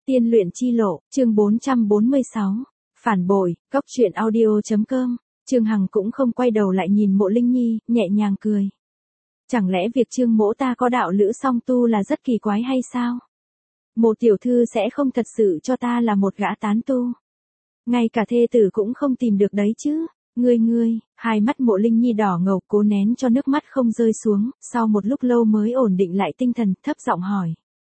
Tiên luyện chi lộ, chương 446. Phản bội, Cốc truyện audio.com. Trương Hằng cũng không quay đầu lại nhìn Mộ Linh Nhi, nhẹ nhàng cười. Chẳng lẽ việc Trương mỗ ta có đạo lữ song tu là rất kỳ quái hay sao? Mộ tiểu thư sẽ không thật sự cho ta là một gã tán tu. Ngay cả thê tử cũng không tìm được đấy chứ. Ngươi, hai mắt Mộ Linh Nhi đỏ ngầu cố nén cho nước mắt không rơi xuống, sau một lúc lâu mới ổn định lại tinh thần, thấp giọng hỏi.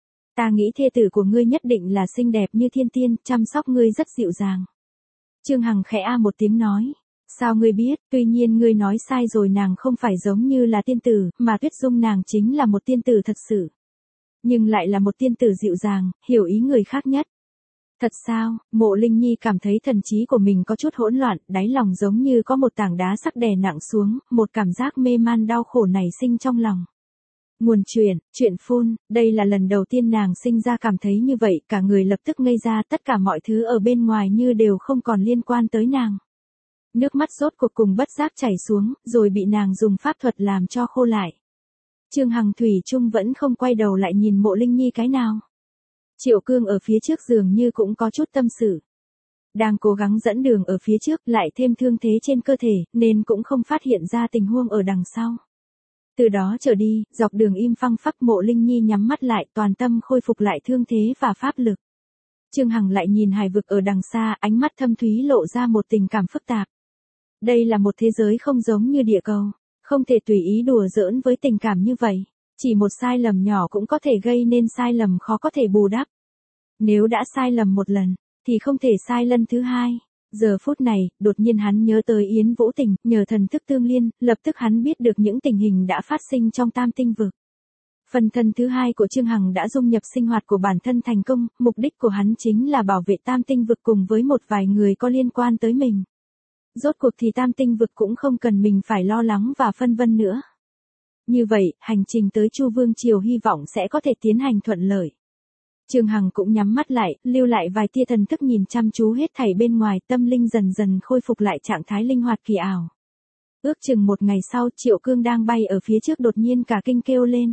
Ta nghĩ thê tử của ngươi nhất định là xinh đẹp như thiên tiên, chăm sóc ngươi rất dịu dàng. Trương Hằng khẽ a một tiếng nói. Sao ngươi biết, tuy nhiên ngươi nói sai rồi, nàng không phải giống như là tiên tử, mà Tuyết Dung nàng chính là một tiên tử thật sự. Nhưng lại là một tiên tử dịu dàng, hiểu ý người khác nhất. Thật sao? Mộ Linh Nhi cảm thấy thần trí của mình có chút hỗn loạn, đáy lòng giống như có một tảng đá sắc đè nặng xuống, một cảm giác mê man đau khổ nảy sinh trong lòng. Nguồn chuyện phun, đây là lần đầu tiên nàng sinh ra cảm thấy như vậy, cả người lập tức ngây ra, tất cả mọi thứ ở bên ngoài như đều không còn liên quan tới nàng. Nước mắt rốt cuộc cùng bất giác chảy xuống, rồi bị nàng dùng pháp thuật làm cho khô lại. Trương Hằng thủy chung vẫn không quay đầu lại nhìn Mộ Linh Nhi cái nào. Triệu Cương ở phía trước dường như cũng có chút tâm sự. Đang cố gắng dẫn đường ở phía trước, lại thêm thương thế trên cơ thể, nên cũng không phát hiện ra tình huống ở đằng sau. Từ đó trở đi, dọc đường im phăng phắc, Mộ Linh Nhi nhắm mắt lại, toàn tâm khôi phục lại thương thế và pháp lực. Trương Hằng lại nhìn hải vực ở đằng xa, ánh mắt thâm thúy lộ ra một tình cảm phức tạp. Đây là một thế giới không giống như địa cầu, không thể tùy ý đùa giỡn với tình cảm như vậy. Chỉ một sai lầm nhỏ cũng có thể gây nên sai lầm khó có thể bù đắp. Nếu đã sai lầm một lần, thì không thể sai lần thứ hai. Giờ phút này, đột nhiên hắn nhớ tới Yến Vũ Tình, nhờ thần thức tương liên, lập tức hắn biết được những tình hình đã phát sinh trong Tam Tinh Vực. Phần thân thứ hai của Trương Hằng đã dung nhập sinh hoạt của bản thân thành công, mục đích của hắn chính là bảo vệ Tam Tinh Vực cùng với một vài người có liên quan tới mình. Rốt cuộc thì Tam Tinh Vực cũng không cần mình phải lo lắng và phân vân nữa. Như vậy, hành trình tới Chu Vương Triều hy vọng sẽ có thể tiến hành thuận lợi. Trương Hằng cũng nhắm mắt lại, lưu lại vài tia thần thức nhìn chăm chú hết thảy bên ngoài, tâm linh dần dần khôi phục lại trạng thái linh hoạt kỳ ảo. Ước chừng một ngày sau, Triệu Cương đang bay ở phía trước đột nhiên cả kinh kêu lên.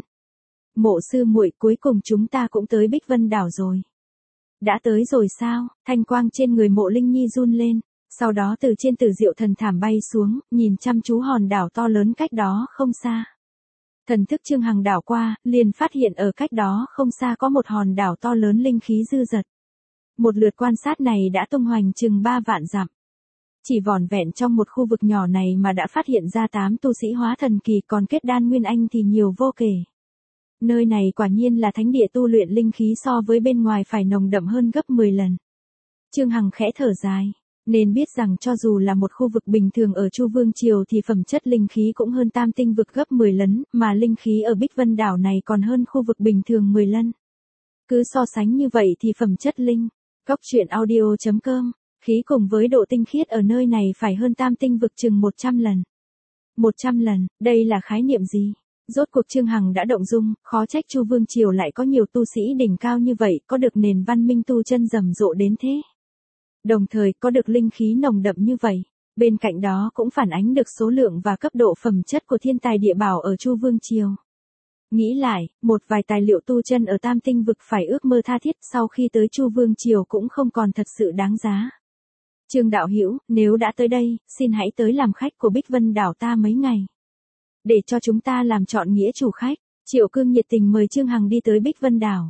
Mộ sư muội, cuối cùng chúng ta cũng tới Bích Vân đảo rồi. Đã tới rồi sao? Thanh quang trên người Mộ Linh Nhi run lên, sau đó từ trên Tử Diệu thần thảm bay xuống, nhìn chăm chú hòn đảo to lớn cách đó không xa. Thần thức Trương Hằng đảo qua, liền phát hiện ở cách đó không xa có một hòn đảo to lớn linh khí dư dật. Một lượt quan sát này đã tung hoành chừng 3 vạn dặm. Chỉ vỏn vẹn trong một khu vực nhỏ này mà đã phát hiện ra 8 tu sĩ hóa thần kỳ, còn kết đan nguyên anh thì nhiều vô kể. Nơi này quả nhiên là thánh địa tu luyện linh khí, so với bên ngoài phải nồng đậm hơn gấp 10 lần. Trương Hằng khẽ thở dài. Nên biết rằng cho dù là một khu vực bình thường ở Chu Vương Triều thì phẩm chất linh khí cũng hơn Tam Tinh Vực gấp 10 lần, mà linh khí ở Bích Vân đảo này còn hơn khu vực bình thường 10 lần. Cứ so sánh như vậy thì phẩm chất Cốc truyện audio.com, khí cùng với độ tinh khiết ở nơi này phải hơn Tam Tinh Vực chừng 100 lần. 100 lần, đây là khái niệm gì? Rốt cuộc Trương Hằng đã động dung, khó trách Chu Vương Triều lại có nhiều tu sĩ đỉnh cao như vậy, có được nền văn minh tu chân rầm rộ đến thế. Đồng thời có được linh khí nồng đậm như vậy, bên cạnh đó cũng phản ánh được số lượng và cấp độ phẩm chất của thiên tài địa bảo ở Chu Vương Triều. Nghĩ lại, một vài tài liệu tu chân ở Tam Tinh Vực phải ước mơ tha thiết, sau khi tới Chu Vương Triều cũng không còn thật sự đáng giá. Trương đạo hữu, nếu đã tới đây, xin hãy tới làm khách của Bích Vân đảo ta mấy ngày. Để cho chúng ta làm trọn nghĩa chủ khách. Triệu Cương nhiệt tình mời Trương Hằng đi tới Bích Vân đảo.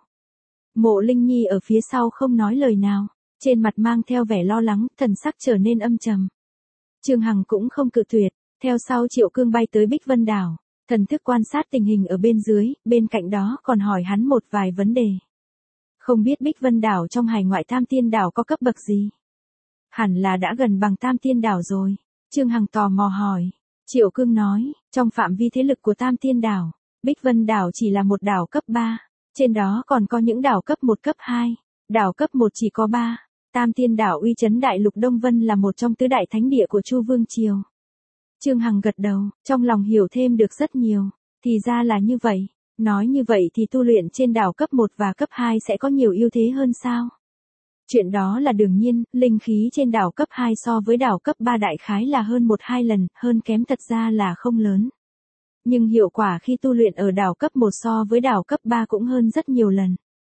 Mộ Linh Nhi ở phía sau không nói lời nào. Trên mặt mang theo vẻ lo lắng, thần sắc trở nên âm trầm. Trương Hằng cũng không cự tuyệt, theo sau Triệu Cương bay tới Bích Vân đảo, thần thức quan sát tình hình ở bên dưới, bên cạnh đó còn hỏi hắn một vài vấn đề. Không biết Bích Vân đảo trong hải ngoại Tam Tiên đảo có cấp bậc gì? Hẳn là đã gần bằng Tam Tiên đảo rồi. Trương Hằng tò mò hỏi. Triệu Cương nói, trong phạm vi thế lực của Tam Tiên đảo, Bích Vân đảo chỉ là một đảo cấp 3, trên đó còn có những đảo cấp 1 cấp 2, đảo cấp 1 chỉ có 3. Tam Tiên đảo uy chấn đại lục Đông Vân là một trong tứ đại thánh địa của Chu Vương Triều. Trương Hằng gật đầu, trong lòng hiểu thêm được rất nhiều. Thì ra là như vậy. Nói như vậy thì tu luyện trên đảo cấp 1 và cấp 2 sẽ có nhiều ưu thế hơn sao? Chuyện đó là đương nhiên, linh khí trên đảo cấp 2 so với đảo cấp 3 đại khái là hơn 1-2 lần, hơn kém thật ra là không lớn. Nhưng hiệu quả khi tu luyện ở đảo cấp 1 so với đảo cấp 3 cũng hơn rất nhiều lần.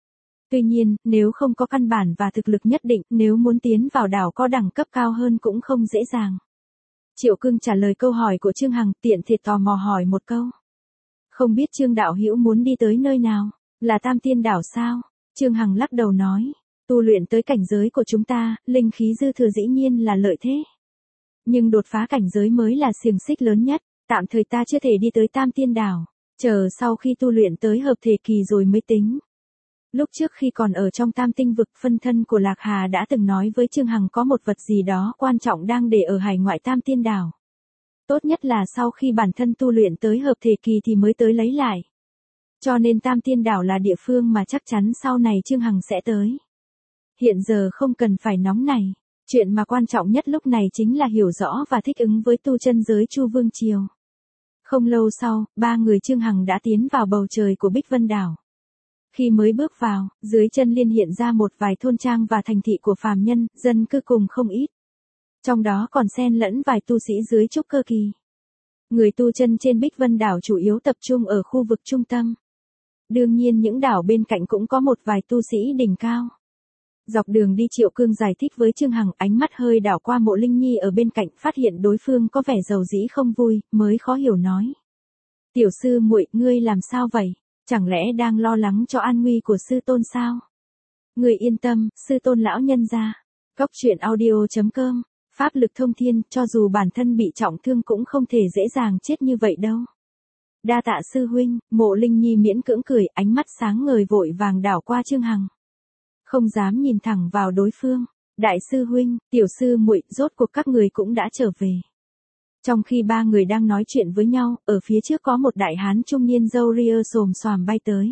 Tuy nhiên, nếu không có căn bản và thực lực nhất định, nếu muốn tiến vào đảo có đẳng cấp cao hơn cũng không dễ dàng. Triệu Cương trả lời câu hỏi của Trương Hằng, tiện thể tò mò hỏi một câu. Không biết Trương đạo hữu muốn đi tới nơi nào? Là Tam Tiên đảo sao? Trương Hằng lắc đầu nói. Tu luyện tới cảnh giới của chúng ta, linh khí dư thừa dĩ nhiên là lợi thế. Nhưng đột phá cảnh giới mới là xiềng xích lớn nhất, tạm thời ta chưa thể đi tới Tam Tiên đảo. Chờ sau khi tu luyện tới hợp thể kỳ rồi mới tính. Lúc trước khi còn ở trong Tam Tinh vực, phân thân của Lạc Hà đã từng nói với Trương Hằng có một vật gì đó quan trọng đang để ở hải ngoại Tam Tiên đảo. Tốt nhất là sau khi bản thân tu luyện tới hợp thể kỳ thì mới tới lấy lại. Cho nên Tam Tiên đảo là địa phương mà chắc chắn sau này Trương Hằng sẽ tới. Hiện giờ không cần phải nóng này. Chuyện mà quan trọng nhất lúc này chính là hiểu rõ và thích ứng với tu chân giới Chu Vương Triều. Không lâu sau, ba người Trương Hằng đã tiến vào bầu trời của Bích Vân Đảo. Khi mới bước vào, dưới chân liên hiện ra một vài thôn trang và thành thị của phàm nhân, dân cư cùng không ít. Trong đó còn xen lẫn vài tu sĩ dưới trúc cơ kỳ. Người tu chân trên Bích Vân Đảo chủ yếu tập trung ở khu vực trung tâm. Đương nhiên những đảo bên cạnh cũng có một vài tu sĩ đỉnh cao. Dọc đường đi Triệu Cương giải thích với Trương Hằng, ánh mắt hơi đảo qua Mộ Linh Nhi ở bên cạnh, phát hiện đối phương có vẻ dầu dĩ không vui, mới khó hiểu nói. Tiểu sư muội, ngươi làm sao vậy? Chẳng lẽ đang lo lắng cho an nguy của sư tôn sao? Ngươi yên tâm, sư tôn lão nhân gia. Cóc truyện audio.com, pháp lực thông thiên, cho dù bản thân bị trọng thương cũng không thể dễ dàng chết như vậy đâu. Đa tạ sư huynh. Mộ Linh Nhi miễn cưỡng cười, ánh mắt sáng ngời vội vàng đảo qua Trương Hằng. Không dám nhìn thẳng vào đối phương. Đại sư huynh, tiểu sư muội, rốt cuộc các người cũng đã trở về. Trong khi ba người đang nói chuyện với nhau, ở phía trước có một đại hán trung niên râu ria xồm xoàm bay tới.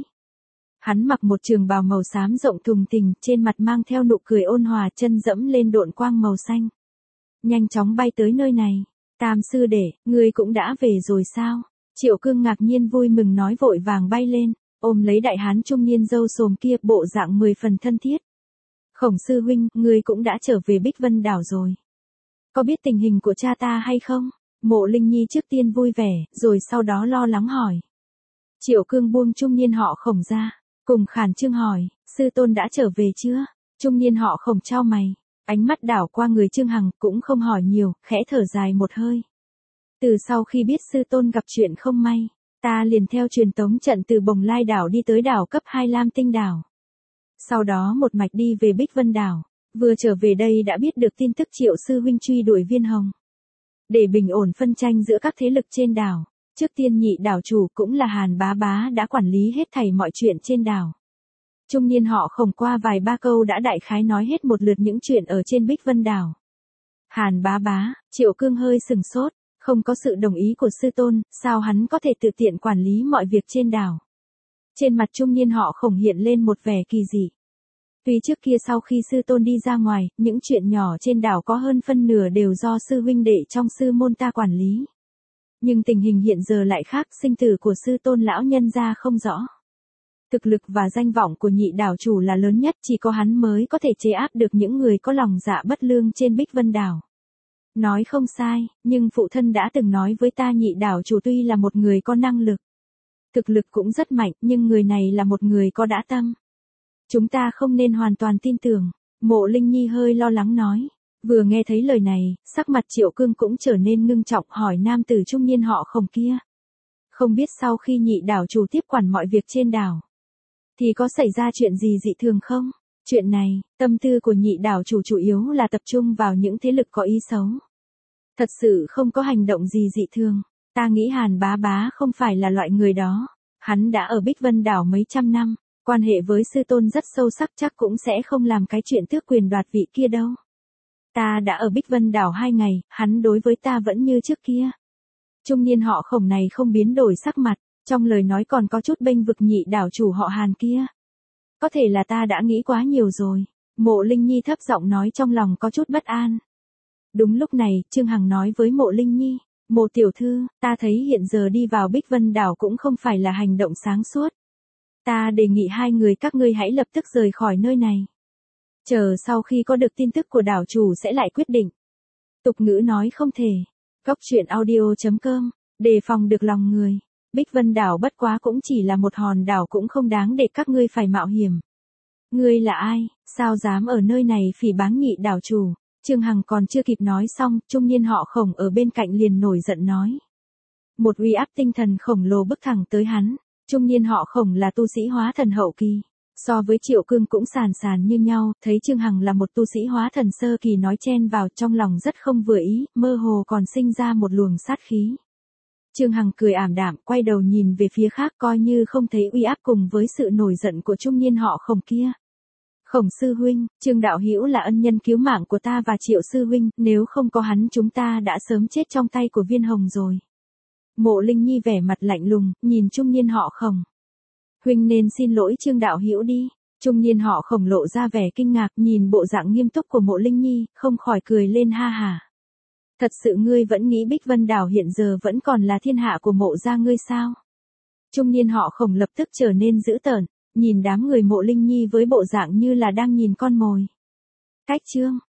Hắn mặc một trường bào màu xám rộng thùng thình, trên mặt mang theo nụ cười ôn hòa, chân dẫm lên độn quang màu xanh. Nhanh chóng bay tới nơi này. Tam sư đệ, ngươi cũng đã về rồi sao? Triệu Cương ngạc nhiên vui mừng nói, vội vàng bay lên, ôm lấy đại hán trung niên râu xồm kia, bộ dạng 10 phần thân thiết. Khổng sư huynh, ngươi cũng đã trở về Bích Vân Đảo rồi. Có biết tình hình của cha ta hay không? Mộ Linh Nhi trước tiên vui vẻ, rồi sau đó lo lắng hỏi. Triệu Cương buông trung niên họ Khổng ra, cùng khản trương hỏi, sư tôn đã trở về chưa? Trung niên họ Khổng chau mày, ánh mắt đảo qua người Trương Hằng, cũng không hỏi nhiều, khẽ thở dài một hơi. Từ sau khi biết sư tôn gặp chuyện không may, ta liền theo truyền tống trận từ Bồng Lai đảo đi tới đảo cấp 2 Lam Tinh đảo. Sau đó một mạch đi về Bích Vân đảo, vừa trở về đây đã biết được tin tức Triệu sư huynh truy đuổi Viên Hồng. Để bình ổn phân tranh giữa các thế lực trên đảo, trước tiên nhị đảo chủ cũng là Hàn Bá Bá đã quản lý hết thảy mọi chuyện trên đảo. Trung niên họ Khổng qua vài ba câu đã đại khái nói hết một lượt những chuyện ở trên Bích Vân đảo. Hàn Bá Bá, Triệu Cương hơi sừng sốt, không có sự đồng ý của sư tôn, sao hắn có thể tự tiện quản lý mọi việc trên đảo? Trên mặt trung niên họ Khổng hiện lên một vẻ kỳ dị. Tuy trước kia sau khi sư tôn đi ra ngoài, những chuyện nhỏ trên đảo có hơn phân nửa đều do sư huynh đệ trong sư môn ta quản lý. Nhưng tình hình hiện giờ lại khác, sinh tử của sư tôn lão nhân gia không rõ. Thực lực và danh vọng của nhị đảo chủ là lớn nhất, chỉ có hắn mới có thể chế áp được những người có lòng dạ bất lương trên Bích Vân đảo. Nói không sai, nhưng phụ thân đã từng nói với ta nhị đảo chủ tuy là một người có năng lực. Thực lực cũng rất mạnh, nhưng người này là một người có dã tâm. Chúng ta không nên hoàn toàn tin tưởng. Mộ Linh Nhi hơi lo lắng nói. Vừa nghe thấy lời này, sắc mặt Triệu Cương cũng trở nên ngưng trọng, hỏi nam tử trung niên họ Khổng kia. Không biết sau khi nhị đảo chủ tiếp quản mọi việc trên đảo, thì có xảy ra chuyện gì dị thường không? Chuyện này, tâm tư của nhị đảo chủ yếu là tập trung vào những thế lực có ý xấu. Thật sự không có hành động gì dị thường. Ta nghĩ Hàn Bá Bá không phải là loại người đó. Hắn đã ở Bích Vân đảo mấy trăm năm, quan hệ với sư tôn rất sâu sắc, chắc cũng sẽ không làm cái chuyện tước quyền đoạt vị kia đâu. Ta đã ở Bích Vân đảo 2 ngày, hắn đối với ta vẫn như trước kia. Trung niên họ Khổng này không biến đổi sắc mặt, trong lời nói còn có chút bênh vực nhị đảo chủ họ Hàn kia. Có thể là ta đã nghĩ quá nhiều rồi. Mộ Linh Nhi thấp giọng nói, trong lòng có chút bất an. Đúng lúc này, Trương Hằng nói với Mộ Linh Nhi, Mộ tiểu thư, ta thấy hiện giờ đi vào Bích Vân đảo cũng không phải là hành động sáng suốt. Ta đề nghị hai người các ngươi hãy lập tức rời khỏi nơi này. Chờ sau khi có được tin tức của đảo chủ sẽ lại quyết định. Tục ngữ nói không thể. Cóc truyện audio.com, đề phòng được lòng người. Bích Vân đảo bất quá cũng chỉ là một hòn đảo, cũng không đáng để các ngươi phải mạo hiểm. Ngươi là ai, sao dám ở nơi này phỉ báng nhị đảo chủ? Trương Hằng còn chưa kịp nói xong, trung niên họ Khổng ở bên cạnh liền nổi giận nói. Một uy áp tinh thần khổng lồ bức thẳng tới hắn. Trung niên họ Khổng là tu sĩ hóa thần hậu kỳ. So với Triệu Cương cũng sàn sàn như nhau, thấy Trương Hằng là một tu sĩ hóa thần sơ kỳ nói chen vào trong lòng rất không vừa ý, mơ hồ còn sinh ra một luồng sát khí. Trương Hằng cười ảm đạm, quay đầu nhìn về phía khác coi như không thấy uy áp cùng với sự nổi giận của trung niên họ Khổng kia. Khổng sư huynh, Trương đạo hữu là ân nhân cứu mạng của ta và Triệu sư huynh, nếu không có hắn chúng ta đã sớm chết trong tay của Viên Hồng rồi. Mộ Linh Nhi vẻ mặt lạnh lùng, nhìn trung niên họ Khổng. Huynh nên xin lỗi Trương đạo hữu đi. Trung niên họ Khổng lộ ra vẻ kinh ngạc, nhìn bộ dạng nghiêm túc của Mộ Linh Nhi, không khỏi cười lên ha hả. Thật sự ngươi vẫn nghĩ Bích Vân Đảo hiện giờ vẫn còn là thiên hạ của Mộ gia ngươi sao? Trung niên họ Khổng lập tức trở nên dữ tợn, nhìn đám người Mộ Linh Nhi với bộ dạng như là đang nhìn con mồi. Cách chương